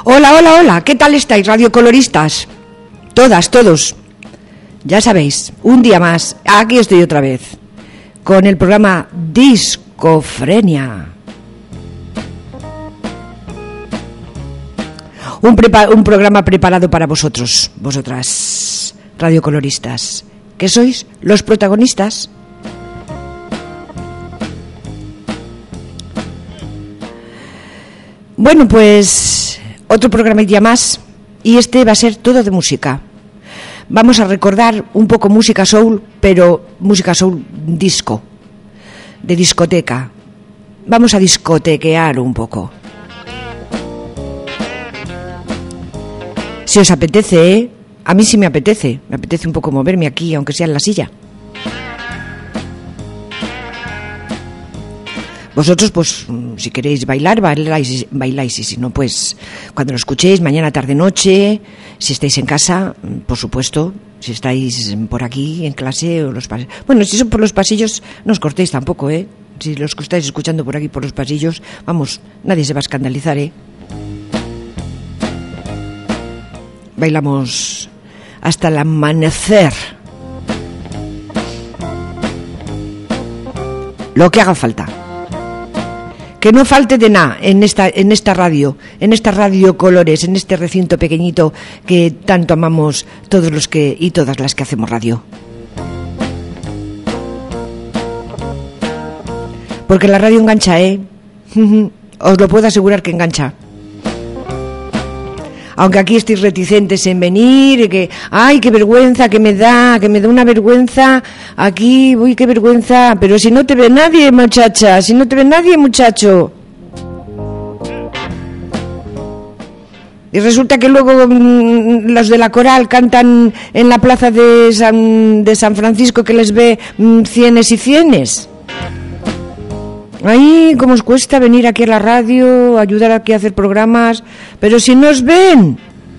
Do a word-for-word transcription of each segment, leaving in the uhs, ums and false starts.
Hola, hola, hola, ¿qué tal estáis, radiocoloristas? Todas, todos. Ya sabéis, un día más, aquí estoy otra vez, con el programa Discofrenia. Un, prepa- un programa preparado para vosotros, vosotras, radiocoloristas, que sois los protagonistas. Bueno, pues otro programilla más, y este va a ser todo de música. Vamos a recordar un poco música soul, pero música soul disco, de discoteca. Vamos a discotequear un poco. Si os apetece, ¿eh? A mí sí me apetece, me apetece un poco moverme aquí, aunque sea en la silla. Vosotros, pues, si queréis bailar, bailáis, bailáis, y si no, pues, cuando lo escuchéis, mañana, tarde, noche, si estáis en casa, por supuesto, si estáis por aquí, en clase, o los pasillos. Bueno, si son por los pasillos, no os cortéis tampoco, ¿eh? Si los que estáis escuchando por aquí, por los pasillos, vamos, nadie se va a escandalizar, ¿eh? Bailamos hasta el amanecer. Lo que haga falta. Que no falte de nada en esta, en esta radio, en esta radio Colores, en este recinto pequeñito que tanto amamos todos los que y todas las que hacemos radio. Porque la radio engancha, ¿eh? Os lo puedo asegurar que engancha. Aunque aquí estéis reticentes en venir, y que, ay, qué vergüenza, que me da, que me da una vergüenza, aquí, uy, qué vergüenza, pero si no te ve nadie, muchacha, si no te ve nadie, muchacho. Y resulta que luego mmm, los de la coral cantan en la plaza de San, de San Francisco, que les ve mmm, cienes y cienes. Ay, cómo os cuesta venir aquí a la radio, ayudar aquí a hacer programas, pero si no os ven.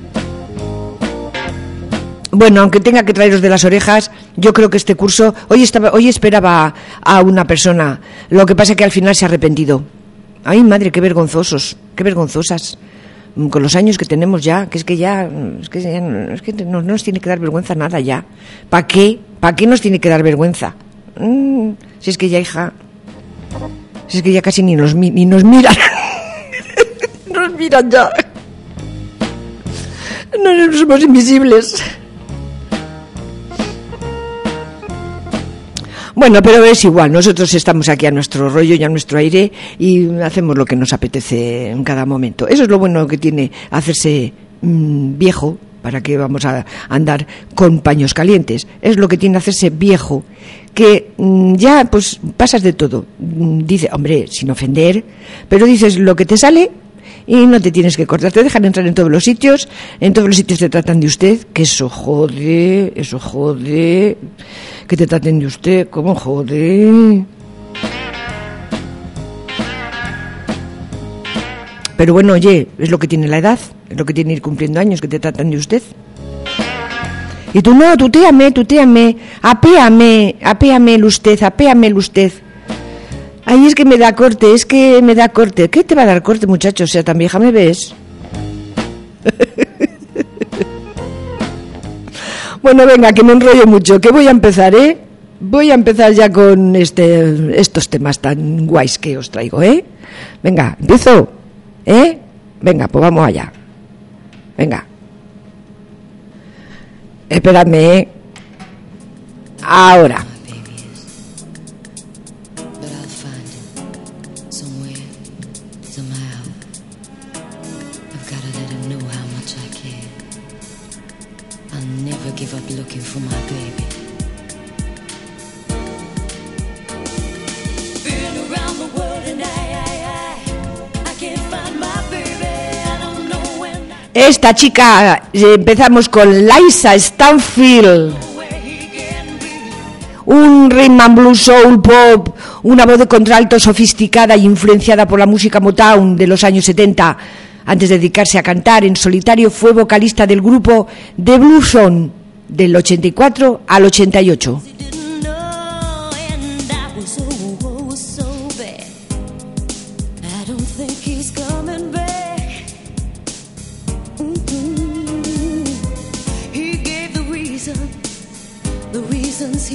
Bueno, aunque tenga que traeros de las orejas, yo creo que este curso, hoy estaba, hoy esperaba a una persona, lo que pasa es que al final se ha arrepentido. Ay, madre, qué vergonzosos, qué vergonzosas, con los años que tenemos ya, que es que ya, es que, ya, es que no, no nos tiene que dar vergüenza nada ya. ¿Para qué? ¿Para qué nos tiene que dar vergüenza? Mm, si es que ya, hija... Si es que ya casi ni nos, ni nos miran. Nos miran ya. No, no somos invisibles. Bueno, pero es igual. Nosotros estamos aquí a nuestro rollo y a nuestro aire y hacemos lo que nos apetece en cada momento. Eso es lo bueno que tiene hacerse mmm, viejo. ¿Para qué vamos a andar con paños calientes? Es lo que tiene hacerse viejo, que mmm, ya pues pasas de todo. Dice, hombre, sin ofender, pero dices lo que te sale y no te tienes que cortar. Te dejan entrar en todos los sitios, en todos los sitios te tratan de usted, que eso jode, eso jode, que te traten de usted, ¿cómo jode? Pero bueno, oye, es lo que tiene la edad, es lo que tiene ir cumpliendo años, que te tratan de usted. Y tú no, tutéame, tutéame, apéame, apéame el usted, apéame el usted. Ay, es que me da corte, es que me da corte. ¿Qué te va a dar corte, muchacho? O sea, tan vieja me ves. Bueno, venga, que me enrollo mucho, que voy a empezar, ¿eh? Voy a empezar ya con este, estos temas tan guays que os traigo, ¿eh? Venga, empiezo. ¿Eh? Venga, pues vamos allá. Venga. Esperadme, ¿eh? Ahora. Esta chica, empezamos con Liza Stanfield, un rhythm and blues, soul, pop, una voz de contralto sofisticada e influenciada por la música Motown de los años setenta. Antes de dedicarse a cantar en solitario, fue vocalista del grupo The Blues Zone del ochenta y cuatro al ochenta y ocho.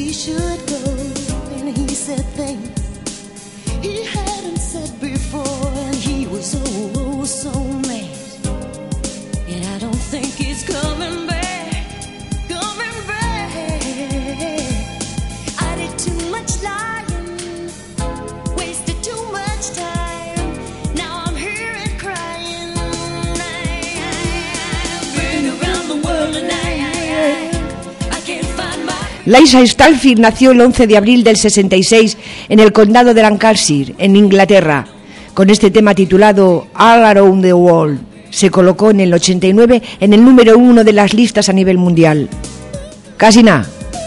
he should go, and he said things he hadn't said before, and he was oh, oh so mad. And I don't think he's coming back, coming back. I did too much lying, wasted too much time. Now I'm here and crying. I've been around the world and I, I, I can't find my... Liza Stansfield nació el once de abril del sesenta y seis en el condado de Lancashire, en Inglaterra. Con este tema titulado All Around the World, se colocó en el ochenta y nueve en el número uno de las listas a nivel mundial. Casi nada.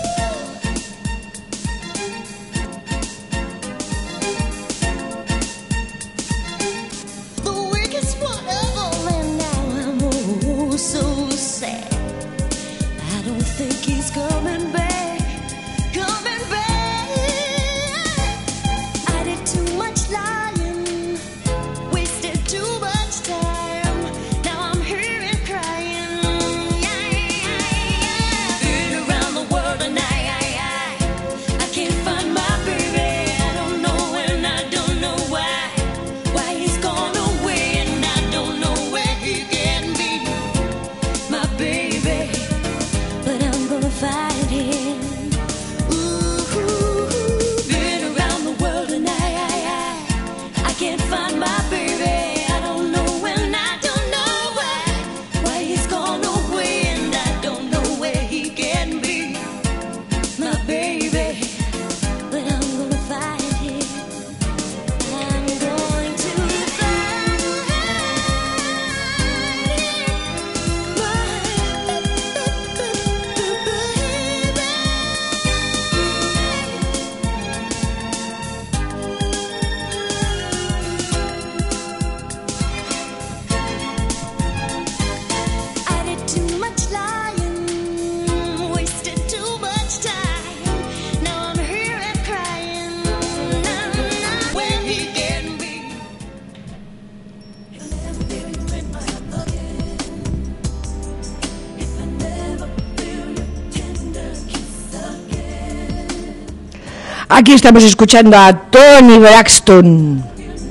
Aquí estamos escuchando a Toni Braxton.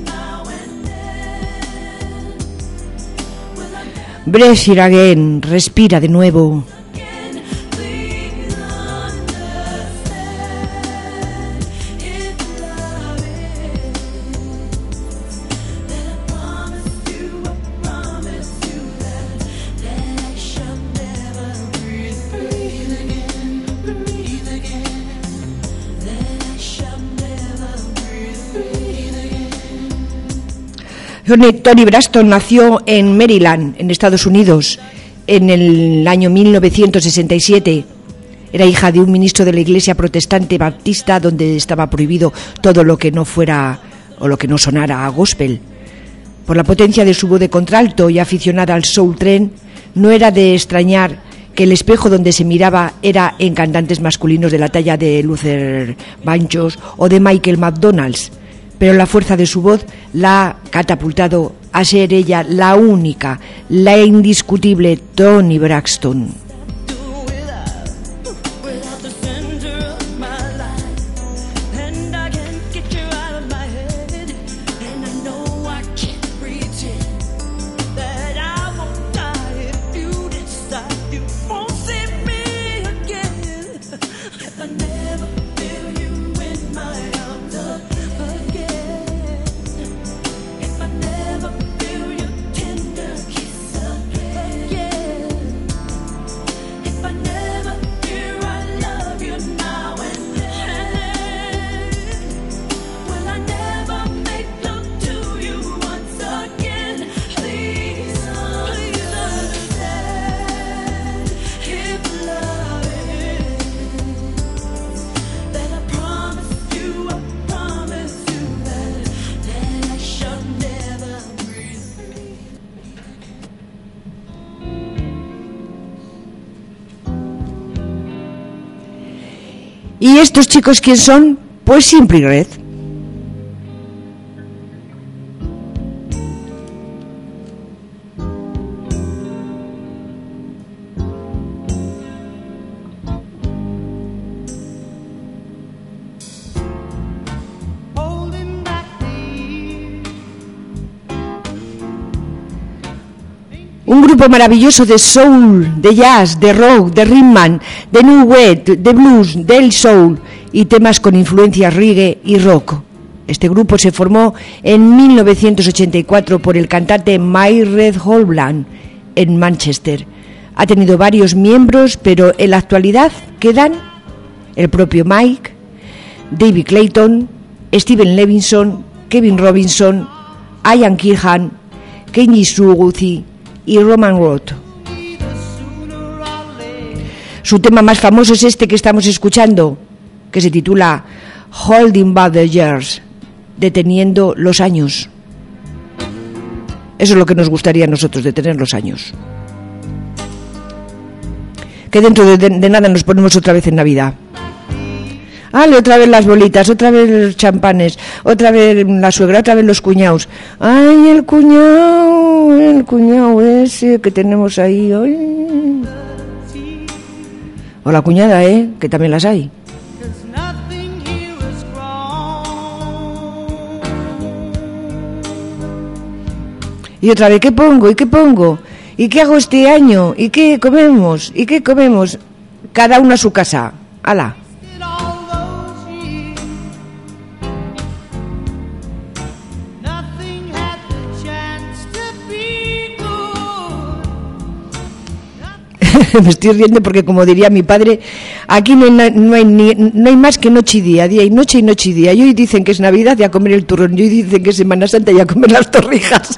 Breathe it again, respira de nuevo. Toni Braxton nació en Maryland, en Estados Unidos, en el año mil novecientos sesenta y siete. Era hija de un ministro de la Iglesia Protestante Baptista, donde estaba prohibido todo lo que no fuera o lo que no sonara a gospel. Por la potencia de su voz de contralto y aficionada al soul train, no era de extrañar que el espejo donde se miraba era en cantantes masculinos de la talla de Luther Vandross o de Michael McDonald. Pero la fuerza de su voz la ha catapultado a ser ella la única, la indiscutible Toni Braxton. ¿Y estos chicos quién son? Pues Simply Red. grupo maravilloso de soul, de jazz, de rock, de rhythm, de new wave, de blues, del soul y temas con influencias reggae y rock. Este grupo se formó en mil novecientos ochenta y cuatro por el cantante Mike Red Holland en Manchester. Ha tenido varios miembros, pero en la actualidad quedan el propio Mike, David Clayton, Steven Levinson, Kevin Robinson, Ian Kirhan, Kenji Suguzi y Roman Roth. Su tema más famoso es este que estamos escuchando, que se titula Holding Back the Years, deteniendo los años. Eso es lo que nos gustaría a nosotros, detener los años. Que dentro de, de nada nos ponemos otra vez en Navidad. Ale, otra vez las bolitas, otra vez los champanes, otra vez la suegra, otra vez los cuñados. Ay, el cuñado, el cuñado ese que tenemos ahí. Ay. O la cuñada, ¿eh? Que también las hay. Y otra vez, ¿qué pongo? ¿Y qué pongo? ¿Y qué hago este año? ¿Y qué comemos? ¿Y qué comemos? Cada uno a su casa. ¡Hala! Me estoy riendo porque, como diría mi padre, aquí no hay, no hay, ni, no hay más que noche y día, día y noche y noche y día. Y hoy dicen que es Navidad y a comer el turrón, y hoy dicen que es Semana Santa y a comer las torrijas.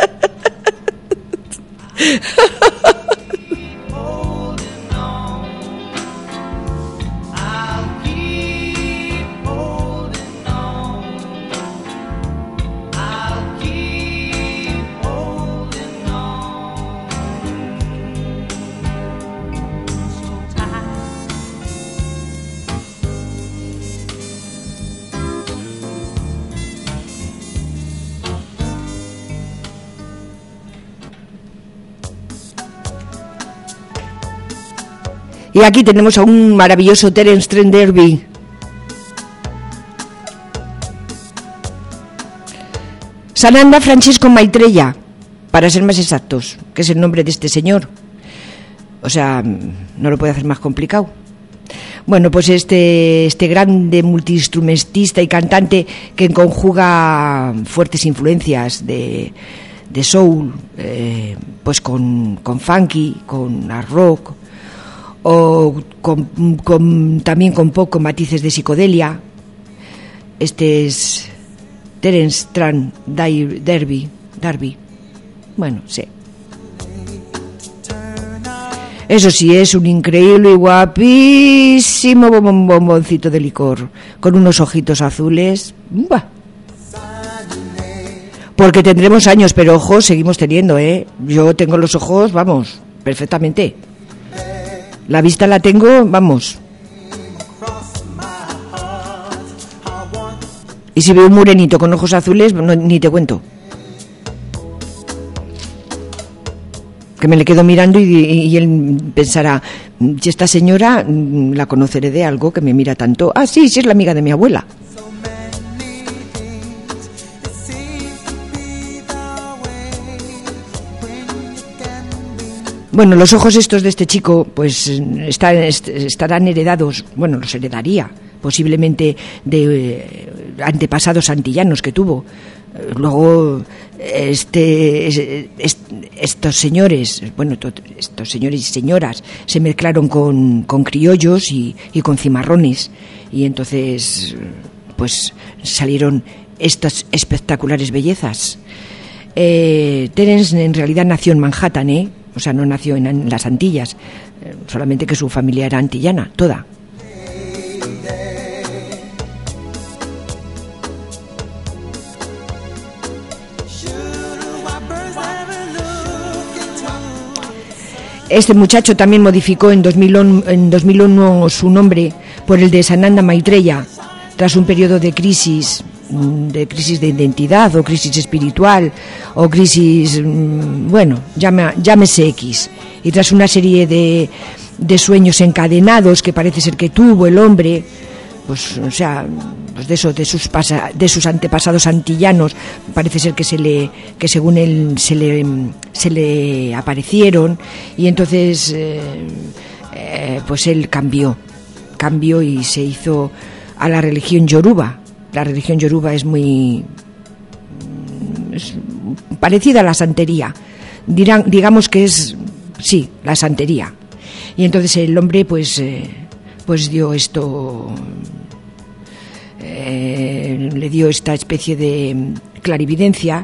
Y aquí tenemos a un maravilloso Terence Trent D'Arby. Sananda Francesco Maitreya, para ser más exactos, que es el nombre de este señor. O sea, no lo puede hacer más complicado. Bueno, pues este, este grande multiinstrumentista y cantante que conjuga fuertes influencias de, de soul, eh, pues con, con funky, con hard rock, o con, con, también con poco matices de psicodelia. Este es Terence Trent D'Arby. D'Arby. Bueno, sí. Eso sí, es un increíble y guapísimo bombon, bomboncito de licor, con unos ojitos azules. ¡Bah! Porque tendremos años, pero ojos seguimos teniendo, ¿eh? Yo tengo los ojos, vamos, perfectamente. La vista la tengo, vamos. Y si veo un morenito con ojos azules, no, ni te cuento. Que me le quedo mirando y, y, y él pensará, si esta señora la conoceré de algo que me mira tanto. Ah, sí, sí es la amiga de mi abuela. Bueno, los ojos estos de este chico pues están, est, estarán heredados, bueno, los heredaría posiblemente de eh, antepasados antillanos que tuvo. Luego este, este estos señores, bueno, estos señores y señoras se mezclaron con, con criollos y, y con cimarrones, y entonces pues salieron estas espectaculares bellezas. Eh, Terence en realidad nació en Manhattan, ¿eh? O sea, no nació en, en las Antillas, eh, solamente que su familia era antillana, toda. Este muchacho también modificó en dos mil uno su nombre por el de Sananda Maitreya, tras un periodo de crisis, de crisis de identidad o crisis espiritual o crisis, bueno, llame, llámese X. Y tras una serie de, de sueños encadenados que parece ser que tuvo el hombre, pues o sea, pues de eso, de sus pasa, de sus antepasados antillanos, parece ser que se le, que según él se le, se le aparecieron, y entonces eh, eh, pues él cambió, cambió y se hizo a la religión yoruba. La religión yoruba es muy es parecida a la santería, dirán, digamos que es, sí, la santería. Y entonces el hombre pues eh, pues dio esto, eh, le dio esta especie de clarividencia,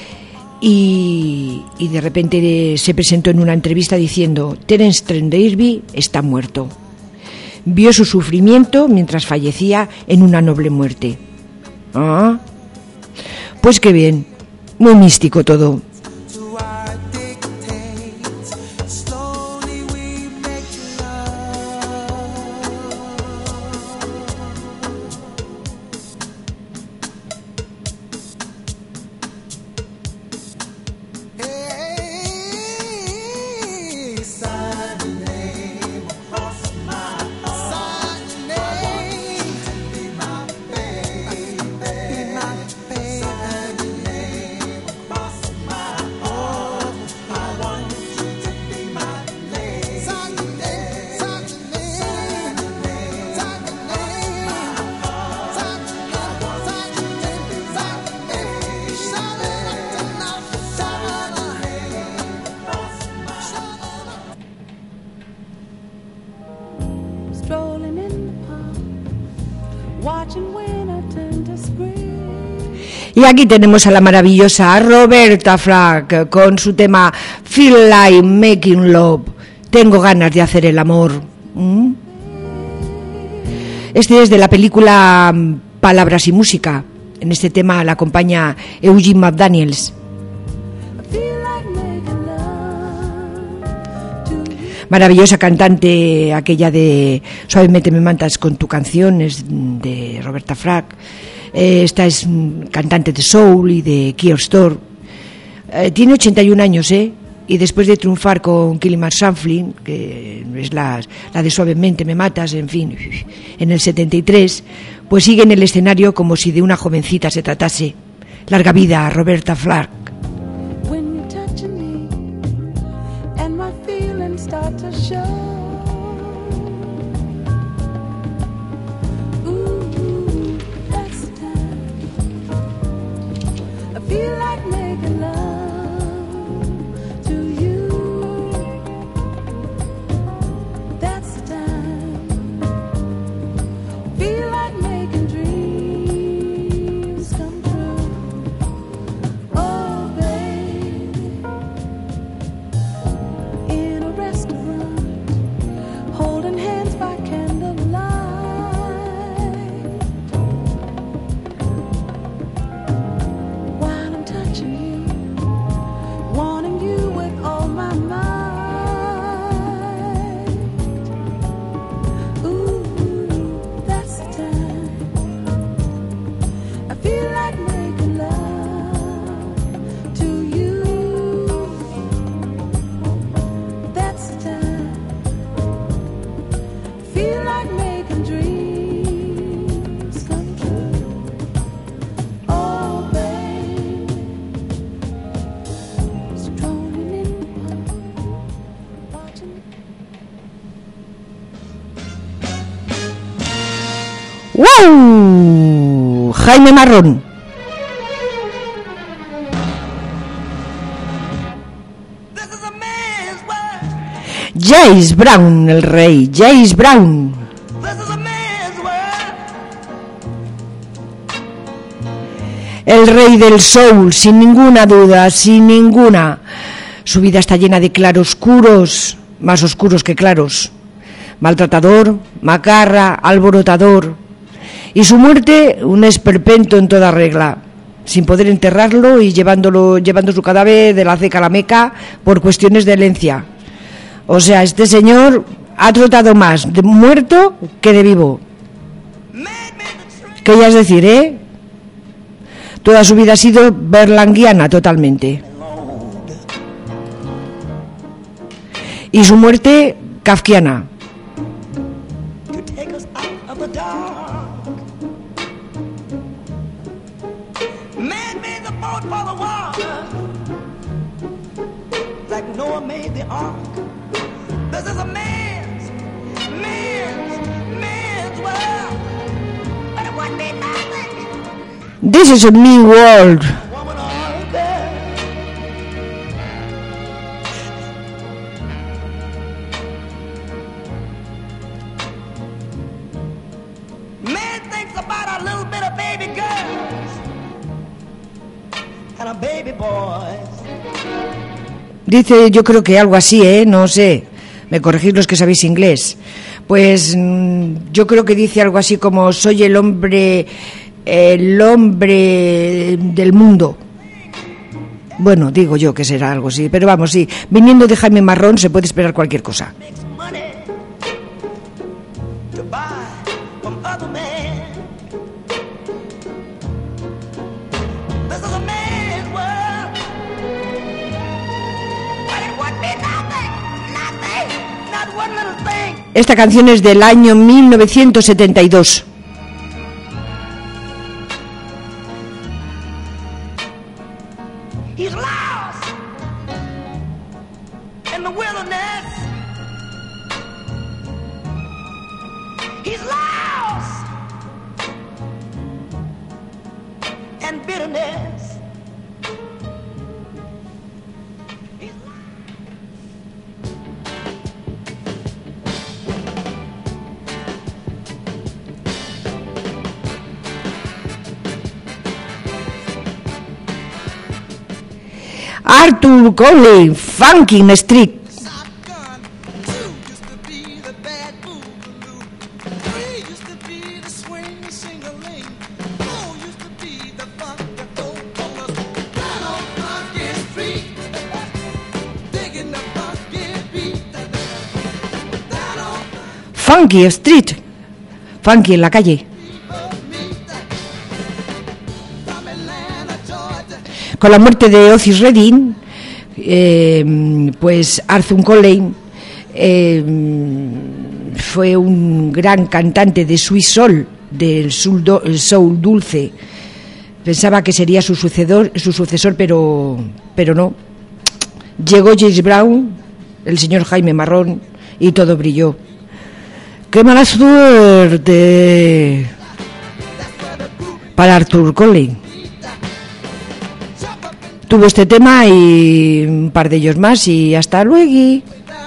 y, y de repente se presentó en una entrevista diciendo: Terence Trent D'Arby está muerto. Vio su sufrimiento mientras fallecía en una noble muerte. Ah, pues qué bien, muy místico todo. Y aquí tenemos a la maravillosa Roberta Flack con su tema Feel Like Making Love. Tengo ganas de hacer el amor. ¿Mm? Este es de la película Palabras y Música. En este tema la acompaña Eugene McDaniels. Maravillosa cantante, aquella de Suavemente me mandas con tu canción, es de Roberta Flack. Eh, esta es cantante de soul y de Kier Store. Eh, tiene ochenta y un años, ¿eh? Y después de triunfar con Kilimanjaro Shuffling, que es la, la de Suavemente me matas, en fin, en el setenta y tres, pues sigue en el escenario como si de una jovencita se tratase. Larga vida a Roberta Flack. ¡Wow! Jaime Marrón. James Brown, el rey, James Brown. El rey del soul, sin ninguna duda, sin ninguna. Su vida está llena de claroscuros, más oscuros que claros. Maltratador, macarra, alborotador. Y su muerte, un esperpento en toda regla, sin poder enterrarlo y llevándolo, llevando su cadáver de la Ceca a la Meca por cuestiones de herencia. O sea, este señor ha trotado más de muerto que de vivo. ¿Qué ya es decir, eh? Toda su vida ha sido berlanguiana totalmente. Y su muerte, kafkiana. Uh, this is a man's, man's, man's world. But it wouldn't be nothing. This is a me world. Woman or a girl. Man thinks about a little bit of baby girls and a baby boys. Dice, yo creo que algo así, ¿eh? No sé. Me corregís los que sabéis inglés. Pues mm, yo creo que dice algo así como soy el hombre, el hombre del mundo. Bueno, digo yo que será algo así, pero vamos, sí. Viniendo de Jaime Marrón se puede esperar cualquier cosa. Esta canción es del año mil novecientos setenta y dos. He's lost in the wilderness. He's lost in bitterness. Arthur Conley, Funkin' Street. Funky Street, funky en la calle. Con la muerte de Otis Redding, eh, pues Arthur Conley eh, fue un gran cantante de sweet soul, del soul, do, soul dulce. Pensaba que sería su sucesor, su sucesor, pero, pero no. Llegó James Brown, el señor Jaime Marrón, y todo brilló. ¡Qué mala suerte para Arthur Conley! Tuvo este tema y un par de ellos más y hasta luego.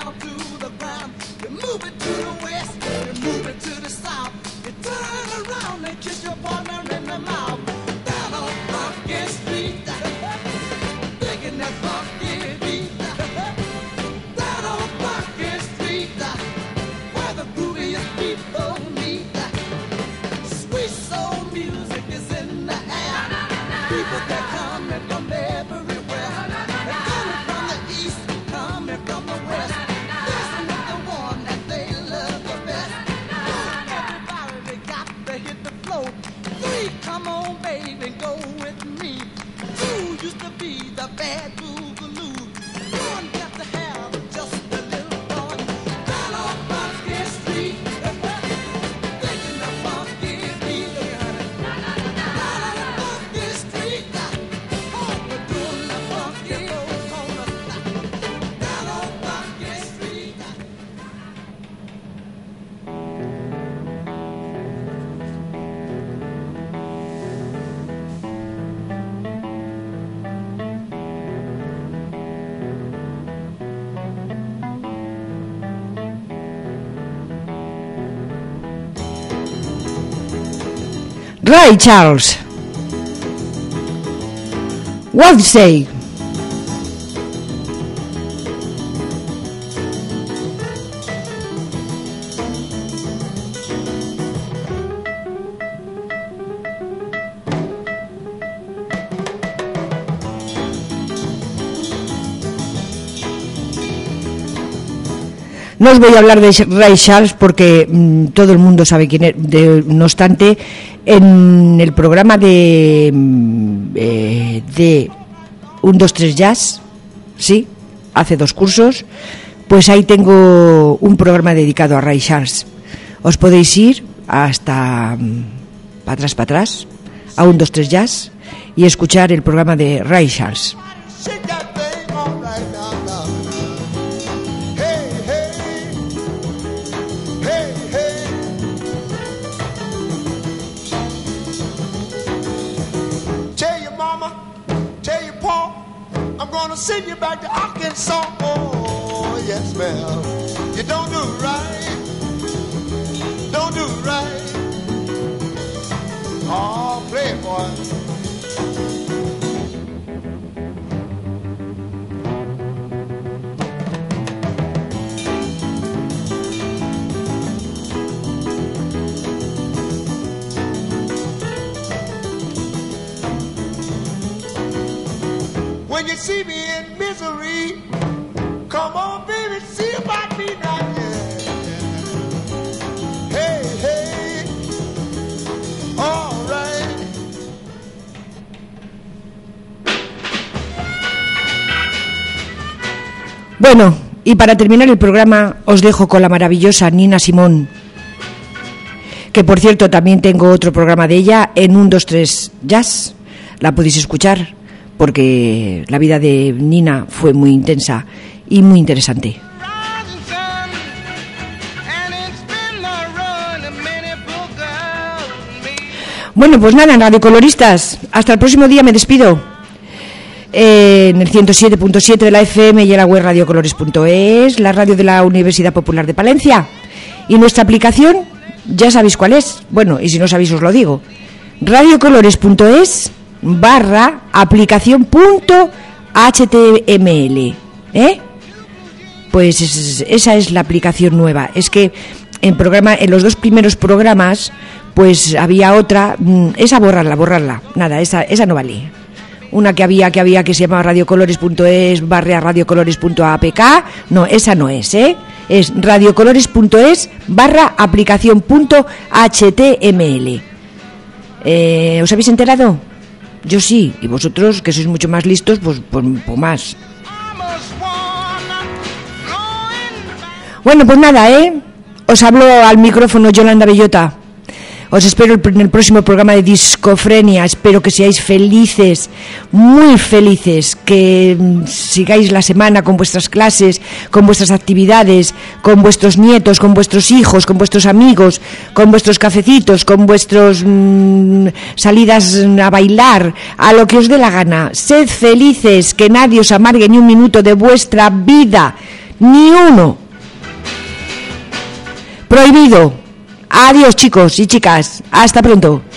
Ray Charles, what do you say? No os voy a hablar de Ray Charles porque mmm, todo el mundo sabe quién es. De, no obstante, en el programa de eh, de un dos tres Jazz, sí, hace dos cursos, pues ahí tengo un programa dedicado a Ray Charles. Os podéis ir hasta para atrás, para atrás, a un dos tres Jazz y escuchar el programa de Ray Charles. gonna send you back to Arkansas. Oh, yes, ma'am. You don't do right. Don't do right. Oh, playboy. When you see me in misery, come on, baby, see about me now. Yeah. Hey, hey, all right. Bueno, y para terminar el programa os dejo con la maravillosa Nina Simone, que por cierto también tengo otro programa de ella en un dos tres Jazz, la podéis escuchar, porque la vida de Nina fue muy intensa y muy interesante. Bueno, pues nada, radiocoloristas, hasta el próximo día, me despido. Eh, en el ciento siete punto siete de la F M y en la web radiocolores punto es, la radio de la Universidad Popular de Palencia. Y nuestra aplicación, ya sabéis cuál es. Bueno, y si no sabéis os lo digo. radiocolores punto es barra aplicación punto html, ¿eh? Pues es, esa es la aplicación nueva. Es que en programa, en los dos primeros programas, pues había otra, esa borrarla, borrarla, nada, esa, esa no vale. Una que había, que había que se llamaba radiocolores punto es barra radiocolores punto apk, no, esa no es, ¿eh? Es radiocolores punto es barra aplicación punto html. Eh, ¿Os habéis enterado? Yo sí, y vosotros, que sois mucho más listos, pues, pues, pues más. Bueno, pues nada, ¿eh? Os hablo al micrófono Yolanda Bellota. Os espero en el próximo programa de Discofrenia. Espero que seáis felices, muy felices, que sigáis la semana con vuestras clases, con vuestras actividades, con vuestros nietos, con vuestros hijos, con vuestros amigos, con vuestros cafecitos, con vuestras mmm, salidas a bailar, a lo que os dé la gana. Sed felices, que nadie os amargue ni un minuto de vuestra vida, ni uno. Prohibido. Adiós, chicos y chicas. Hasta pronto.